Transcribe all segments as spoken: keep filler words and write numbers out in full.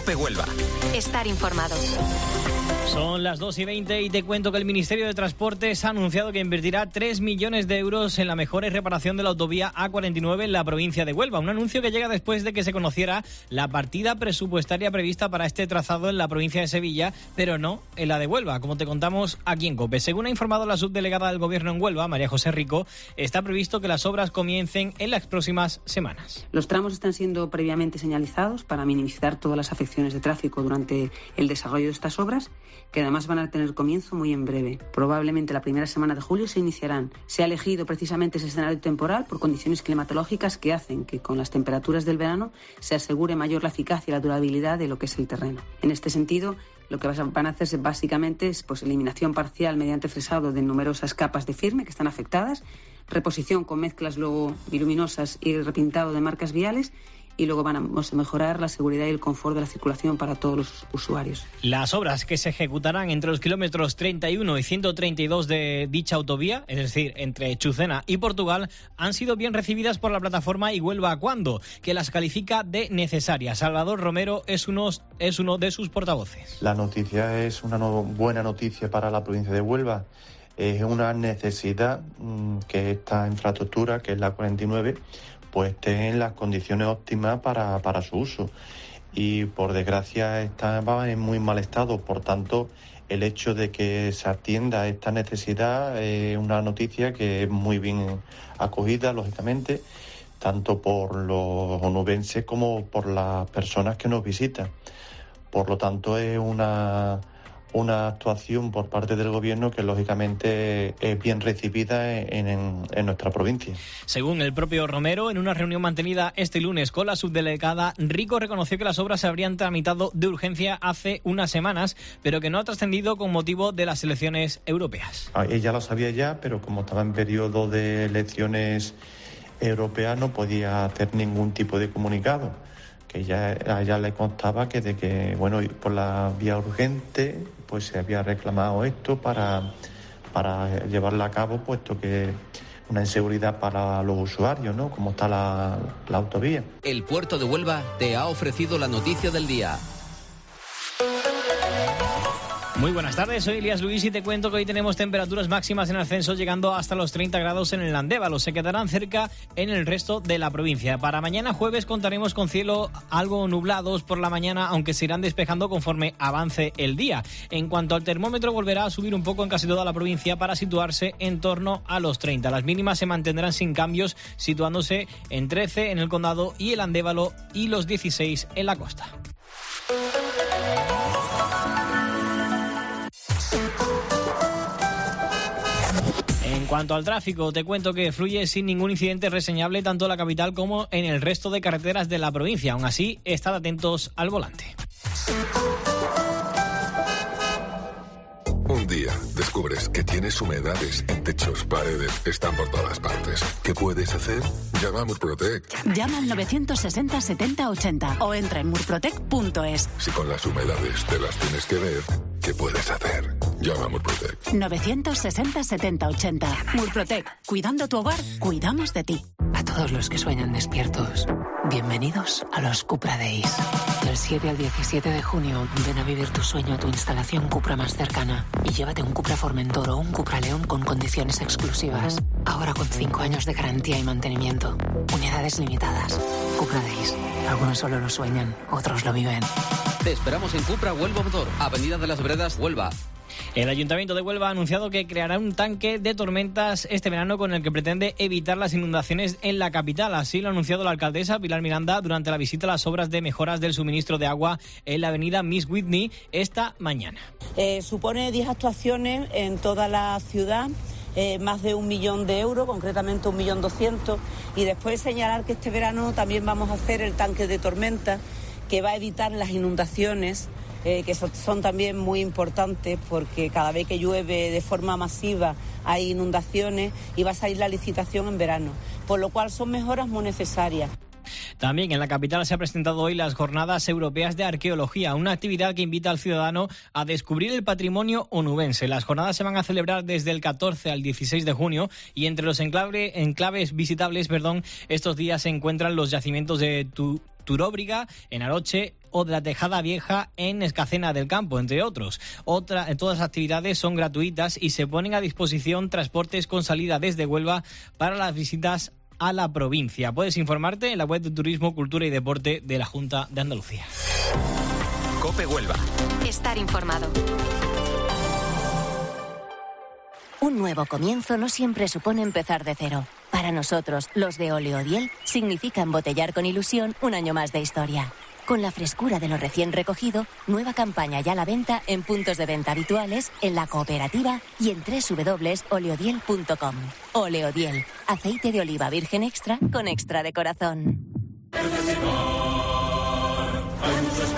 COPE Huelva. Estar informado. Son las dos y veinte y te cuento que el Ministerio de Transportes ha anunciado que invertirá tres millones de euros en la mejora y reparación de la autovía A cuarenta y nueve en la provincia de Huelva. Un anuncio que llega después de que se conociera la partida presupuestaria prevista para este trazado en la provincia de Sevilla, pero no en la de Huelva, como te contamos aquí en COPE. Según ha informado la subdelegada del Gobierno en Huelva, María José Rico, está previsto que las obras comiencen en las próximas semanas. Los tramos están siendo previamente señalizados para minimizar todas las afecciones de tráfico durante el desarrollo de estas obras, que además van a tener comienzo muy en breve. Probablemente la primera semana de julio se iniciarán. Se ha elegido precisamente ese escenario temporal por condiciones climatológicas que hacen que con las temperaturas del verano se asegure mayor la eficacia y la durabilidad de lo que es el terreno. En este sentido, lo que van a hacerse básicamente es pues, eliminación parcial mediante fresado de numerosas capas de firme que están afectadas, reposición con mezclas luego biluminosas y repintado de marcas viales, y luego vamos a mejorar la seguridad y el confort de la circulación para todos los usuarios. Las obras que se ejecutarán entre los kilómetros treinta y uno y ciento treinta y dos de dicha autovía, es decir, entre Chucena y Portugal, han sido bien recibidas por la plataforma Y Huelva Cuándo, que las califica de necesarias. Salvador Romero es uno, es uno de sus portavoces. La noticia es una no, buena noticia para la provincia de Huelva. Es una necesidad mmm, que esta infraestructura, que es la cuarenta y nueve, pues esté en las condiciones óptimas para, para su uso. Y por desgracia estaba en muy mal estado. Por tanto, el hecho de que se atienda a esta necesidad es una noticia que es muy bien acogida, lógicamente, tanto por los onubenses como por las personas que nos visitan. Por lo tanto, es una... una actuación por parte del Gobierno que lógicamente es bien recibida en, en, en nuestra provincia. Según el propio Romero, en una reunión mantenida este lunes con la subdelegada, Rico reconoció que las obras se habrían tramitado de urgencia hace unas semanas, pero que no ha trascendido con motivo de las elecciones europeas. Ah, ella lo sabía ya, pero como estaba en periodo de elecciones europeas no podía hacer ningún tipo de comunicado. Que ya a ella le constaba que de que, bueno, por la vía urgente, pues se había reclamado esto para, para llevarla a cabo, puesto que una inseguridad para los usuarios, ¿no? Como está la, la autovía. El Puerto de Huelva te ha ofrecido la noticia del día. Muy buenas tardes, soy Elías Luis y te cuento que hoy tenemos temperaturas máximas en ascenso llegando hasta los treinta grados en el Andévalo. Se quedarán cerca en el resto de la provincia. Para mañana jueves contaremos con cielo algo nublados por la mañana, aunque se irán despejando conforme avance el día. En cuanto al termómetro, volverá a subir un poco en casi toda la provincia para situarse en torno a los treinta. Las mínimas se mantendrán sin cambios, situándose en trece en el Condado y el Andévalo y los dieciséis en la costa. En cuanto al tráfico, te cuento que fluye sin ningún incidente reseñable tanto en la capital como en el resto de carreteras de la provincia. Aún así, estad atentos al volante. Un día descubres que tienes humedades en techos, paredes, están por todas partes. ¿Qué puedes hacer? Llama a Murprotec. Llama al novecientos sesenta setenta ochenta o entra en murprotec punto es. Si con las humedades te las tienes que ver, ¿qué puedes hacer? Llama a Murprotec. novecientos sesenta setenta ochenta. Murprotec. Cuidando tu hogar, cuidamos de ti. A todos los que sueñan despiertos, bienvenidos a los Cupra Days. Del siete al diecisiete de junio, ven a vivir tu sueño a tu instalación Cupra más cercana y llévate un Cupra Formentor o un Cupra León con condiciones exclusivas. Ahora con cinco años de garantía y mantenimiento. Unidades limitadas. Cupra Days. Algunos solo lo sueñan, otros lo viven. Te esperamos en Cupra Huelva Motor, Avenida de las Bredas, Huelva. El Ayuntamiento de Huelva ha anunciado que creará un tanque de tormentas este verano con el que pretende evitar las inundaciones en la capital. Así lo ha anunciado la alcaldesa Pilar Miranda durante la visita a las obras de mejoras del suministro de agua en la avenida Miss Whitney esta mañana. Eh, supone diez actuaciones en toda la ciudad. Eh, más de un millón de euros, concretamente un millón doscientos, y después señalar que este verano también vamos a hacer el tanque de tormenta que va a evitar las inundaciones, eh, que son, son también muy importantes porque cada vez que llueve de forma masiva hay inundaciones y va a salir la licitación en verano, por lo cual son mejoras muy necesarias. También en la capital se ha presentado hoy las Jornadas Europeas de Arqueología, una actividad que invita al ciudadano a descubrir el patrimonio onubense. Las jornadas se van a celebrar desde el catorce al dieciséis de junio y entre los enclave, enclaves visitables perdón, estos días se encuentran los yacimientos de tu, Turóbriga, en Aroche, o de la Tejada Vieja en Escacena del Campo, entre otros. Otra, todas las actividades son gratuitas y se ponen a disposición transportes con salida desde Huelva para las visitas a la provincia. Puedes informarte en la web de Turismo, Cultura y Deporte de la Junta de Andalucía. COPE Huelva. Estar informado. Un nuevo comienzo no siempre supone empezar de cero. Para nosotros, los de Oleodiel, significa embotellar con ilusión un año más de historia. Con la frescura de lo recién recogido, nueva campaña ya a la venta en puntos de venta habituales, en la cooperativa y en doble u doble u doble u punto oleodiel punto com. Oleodiel, aceite de oliva virgen extra con extra de corazón. En Flexicar hay muchos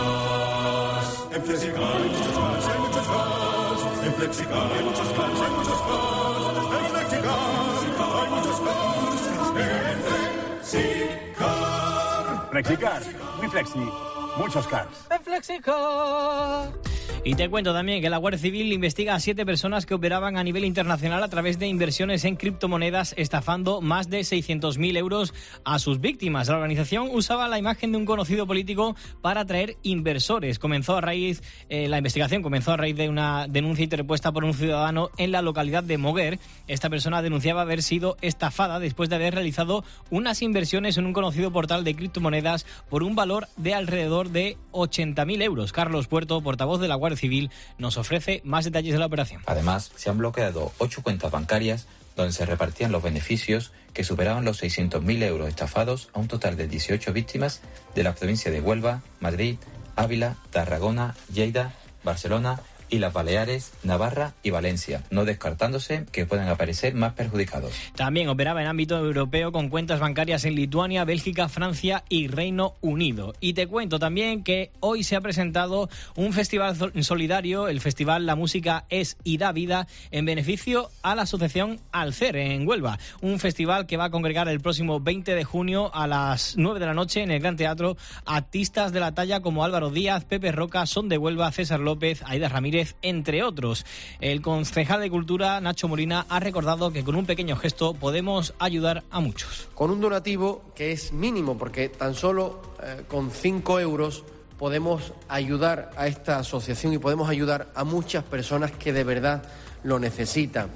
más. En Flexicar hay muchos más, hay muchos más. En Flexicar hay muchos más, hay muchos más. En Flexicar hay muchos más. En Flexicar. Flexicar, muy flexi, muchos cars. En Flexicar. Y te cuento también que la Guardia Civil investiga a siete personas que operaban a nivel internacional a través de inversiones en criptomonedas, estafando más de seiscientos mil euros a sus víctimas. La organización usaba la imagen de un conocido político para atraer inversores. Comenzó a raíz, eh, la investigación comenzó a raíz de una denuncia interpuesta por un ciudadano en la localidad de Moguer. Esta persona denunciaba haber sido estafada después de haber realizado unas inversiones en un conocido portal de criptomonedas por un valor de alrededor de ochenta mil euros. Carlos Puerto, portavoz de la Guardia Civil, nos ofrece más detalles de la operación. Además, se han bloqueado ocho cuentas bancarias donde se repartían los beneficios que superaban los seiscientos mil euros estafados a un total de dieciocho víctimas de la provincia de Huelva, Madrid, Ávila, Tarragona, Lleida, Barcelona y las Baleares, Navarra y Valencia, no descartándose que puedan aparecer más perjudicados. También operaba en ámbito europeo con cuentas bancarias en Lituania, Bélgica, Francia y Reino Unido. Y te cuento también que hoy se ha presentado un festival solidario, el festival La Música Es y Da Vida, en beneficio a la asociación Alcer en Huelva. Un festival que va a congregar el próximo veinte de junio a las nueve de la noche en el Gran Teatro artistas de la talla como Álvaro Díaz, Pepe Roca, Son de Huelva, César López, Aida Ramírez, entre otros. El concejal de Cultura, Nacho Molina, ha recordado que con un pequeño gesto podemos ayudar a muchos. Con un donativo que es mínimo, porque tan solo eh, con cinco euros podemos ayudar a esta asociación y podemos ayudar a muchas personas que de verdad lo necesitan.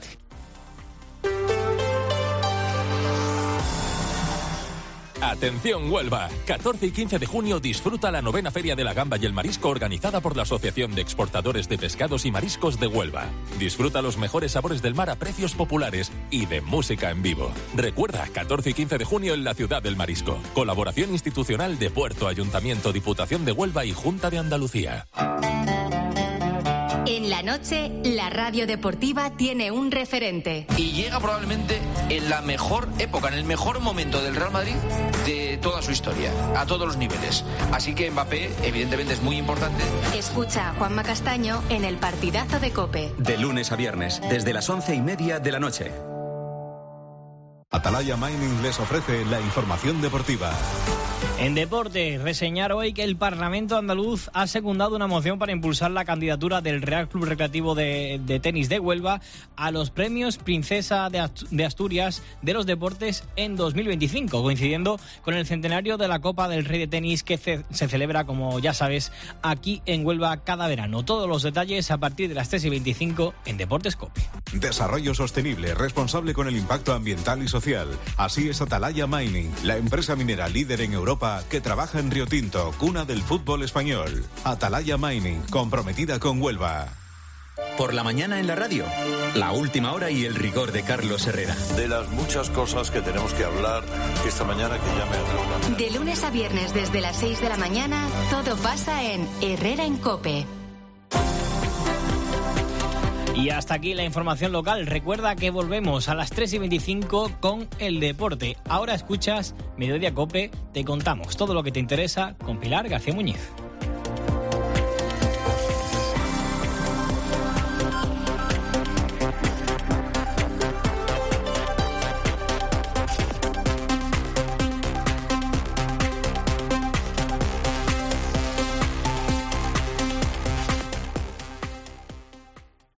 Atención Huelva, catorce y quince de junio disfruta la novena Feria de la Gamba y el Marisco organizada por la Asociación de Exportadores de Pescados y Mariscos de Huelva. Disfruta los mejores sabores del mar a precios populares y de música en vivo. Recuerda, catorce y quince de junio en la Ciudad del Marisco. Colaboración institucional de Puerto, Ayuntamiento, Diputación de Huelva y Junta de Andalucía. En la noche, la radio deportiva tiene un referente. Y llega probablemente en la mejor época, en el mejor momento del Real Madrid de toda su historia, a todos los niveles. Así que Mbappé, evidentemente, es muy importante. Escucha a Juanma Castaño en el partidazo de COPE. De lunes a viernes, desde las once y media de la noche. Atalaya Mining les ofrece la información deportiva. En deporte, reseñar hoy que el Parlamento andaluz ha secundado una moción para impulsar la candidatura del Real Club Recreativo de, de Tenis de Huelva a los premios Princesa de, Ast- de Asturias de los Deportes en dos mil veinticinco, coincidiendo con el centenario de la Copa del Rey de Tenis que ce- se celebra, como ya sabes, aquí en Huelva cada verano. Todos los detalles a partir de las tres y veinticinco en Deportes COPE. Desarrollo sostenible, responsable con el impacto ambiental y social. Así es Atalaya Mining, la empresa minera líder en Europa que trabaja en Río Tinto, cuna del fútbol español. Atalaya Mining, comprometida con Huelva. Por la mañana en la radio, la última hora y el rigor de Carlos Herrera. De las muchas cosas que tenemos que hablar esta mañana que ya me han... De lunes a viernes desde las seis de la mañana, todo pasa en Herrera en COPE. Y hasta aquí la información local. Recuerda que volvemos a las tres y veinticinco con el deporte. Ahora escuchas Mediodía COPE, te contamos todo lo que te interesa con Pilar García Muñiz.